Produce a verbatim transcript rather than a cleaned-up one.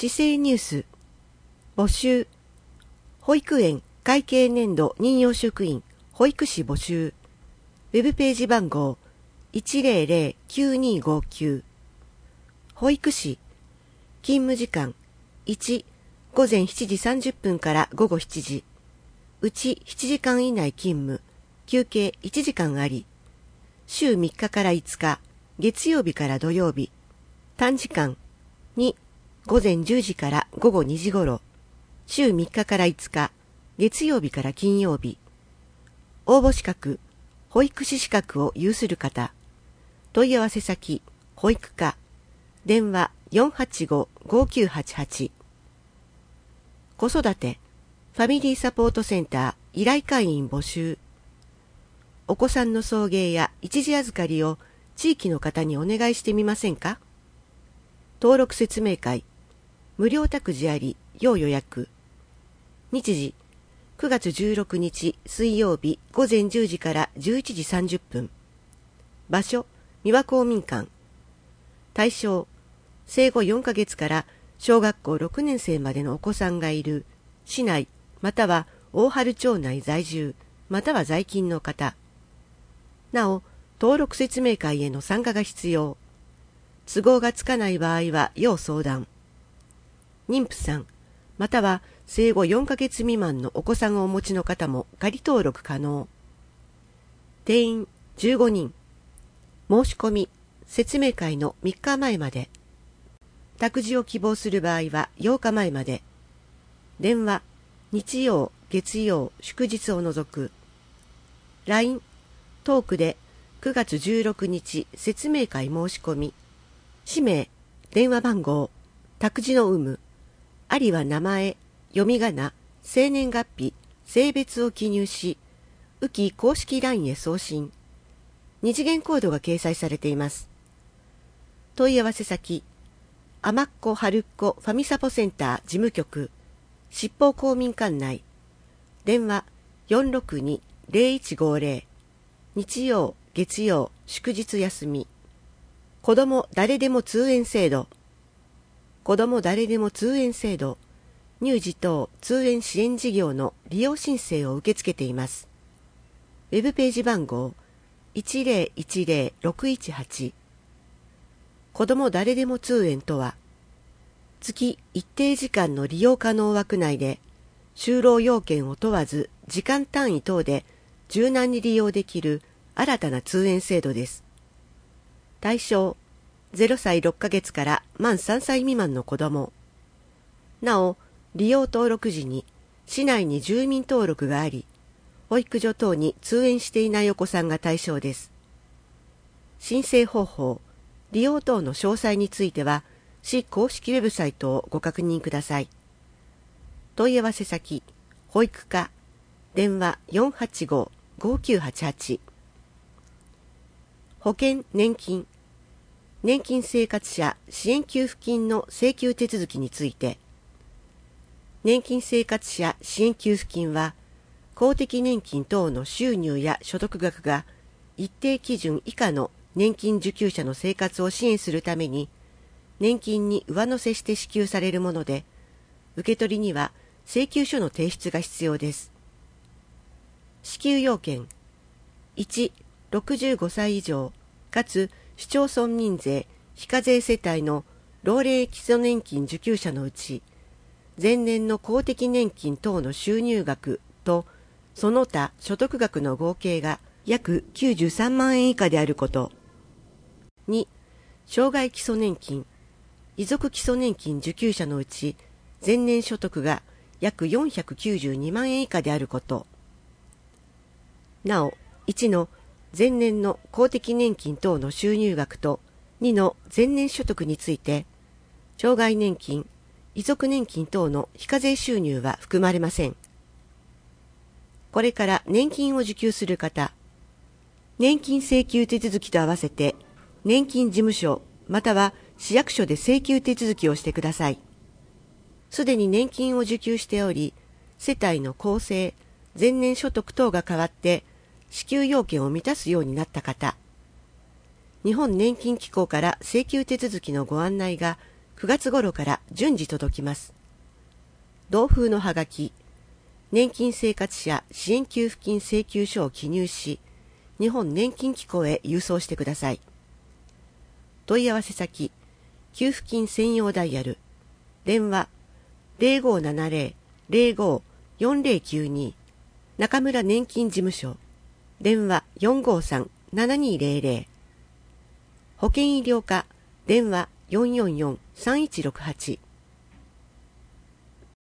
市政ニュース募集保育園会計年度任用職員保育士募集ウェブページ番号 いちゼロゼロ きゅうにごきゅう保育士勤務時間いち午前しちじさんじゅっぷんから午後しちじうちななじかん以内勤務休憩いちじかんあり週みっかからいつか月曜日から土曜日短時間に午前じゅうじから午後にじ頃週みっかからいつか月曜日から金曜日応募資格保育士資格を有する方問い合わせ先保育課電話 よんはちご ごきゅうはちはち 子育てファミリーサポートセンター依頼会員募集お子さんの送迎や一時預かりを地域の方にお願いしてみませんか。登録説明会無料託児あり要予約日時くがつじゅうろくにち水曜日午前じゅうじからじゅういちじさんじゅっぷん場所三輪公民館対象生後よんかげつから小学校ろくねん生までのお子さんがいる市内または大原町内在住または在勤の方なお登録説明会への参加が必要都合がつかない場合は要相談妊婦さんまたは生後よんかげつ未満のお子さんをお持ちの方も仮登録可能定員じゅうごにん申し込み説明会のみっかまえまで託児を希望する場合はようかまえまで電話日曜月曜祝日を除く ライン トークでくがつじゅうろくにち説明会申し込み氏名電話番号託児の有無ありは名前読み仮名生年月日性別を記入し浮き公式 ライン へ送信二次元コードが掲載されています問い合わせ先あまっこはるっこファミサポセンター事務局七宝公民館内電話 よんろくに ゼロいちごゼロ 日曜月曜祝日休み子ども誰でも通園制度子ども誰でも通園制度乳児等通園支援事業の利用申請を受け付けていますウェブページ番号 いちゼロいちゼロ ろくいちはち子ども誰でも通園とは月一定時間の利用可能枠内で就労要件を問わず時間単位等で柔軟に利用できる新たな通園制度です対象ゼロさいろっかげつから満さんさい未満の子どもなお利用登録時に市内に住民登録があり保育所等に通園していないお子さんが対象です申請方法利用等の詳細については市公式ウェブサイトをご確認ください問い合わせ先保育課電話 よんはちご ごきゅうはちはち保険年金年金生活者支援給付金の請求手続きについて年金生活者支援給付金は公的年金等の収入や所得額が一定基準以下の年金受給者の生活を支援するために年金に上乗せして支給されるもので受け取りには請求書の提出が必要です支給要件いちろくじゅうごさい以上かつ市町村民税非課税世帯の老齢基礎年金受給者のうち前年の公的年金等の収入額とその他所得額の合計が約きゅうじゅうさんまんえん以下であることに障害基礎年金遺族基礎年金受給者のうち前年所得が約よんひゃくきゅうじゅうにまんえん以下であることなおいちの前年の公的年金等の収入額とにの前年所得について障害年金遺族年金等の非課税収入は含まれませんこれから年金を受給する方年金請求手続きと合わせて年金事務所または市役所で請求手続きをしてくださいすでに年金を受給しており世帯の構成前年所得等が変わって支給要件を満たすようになった方日本年金機構から請求手続きのご案内がくがつ頃から順次届きます。同封のはがき、年金生活者支援給付金請求書を記入し、日本年金機構へ郵送してください。問い合わせ先、給付金専用ダイヤル、電話 ゼロごーななゼロ ゼロごー よんゼロきゅうに 中村年金事務所、電話 よんごーさん ななにーゼロゼロ 保険医療課、電話 よんよんよん さんいちろくはち